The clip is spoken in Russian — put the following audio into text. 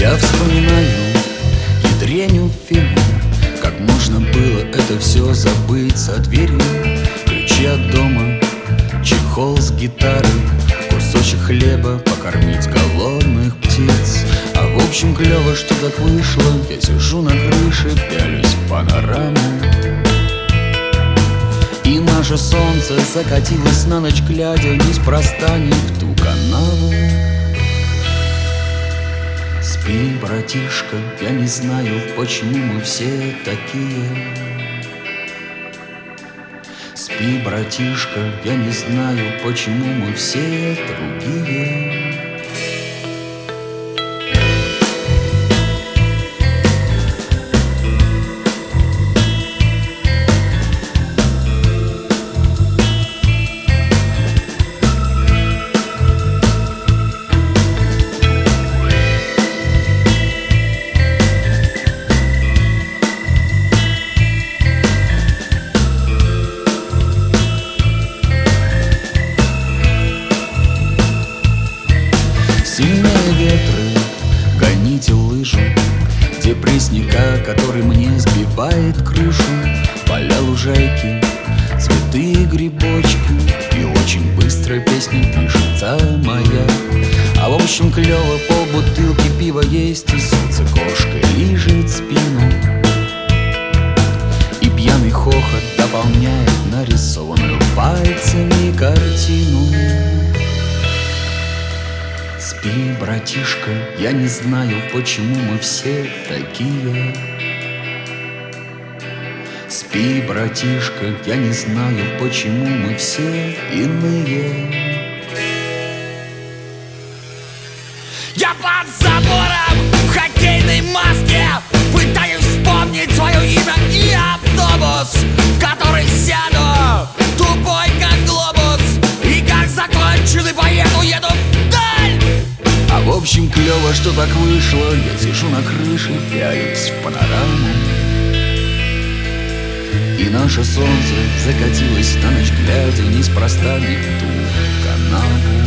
Я вспоминаю ядреню фигу, как можно было это все забыть за дверью. Ключи от дома, чехол с гитарой, кусочек хлеба, покормить голодных птиц. А в общем клево, что так вышло. Я сижу на крыше, пялюсь в панораму, и наше солнце закатилось на ночь глядя, неспроста не в ту канаву. Спи, братишка, я не знаю, почему мы все такие. Спи, братишка, я не знаю, почему мы все другие. Сильные ветры, гоните лыжу, депрессника, который мне сбивает крышу. Поля, лужайки, цветы и грибочки, и очень быстро песня пишется моя. А в общем клево, полбутылки пива есть, и солнце кошкой лижет спину, и пьяный хохот дополняет нарисованную пальцами картину. Спи, братишка, я не знаю, почему мы все такие. Спи, братишка, я не знаю, почему мы все иные. Я под забором в хоккейной маске пытаюсь вспомнить свое имя и автобус, в который сяду, тупой как глобус, и как закончил и поеду, еду вдаль. А в общем клево, что так вышло. Я сижу на крыше, пялюсь в панораму, и наше солнце закатилось на ночь глядя, неспроста не в ту канаву.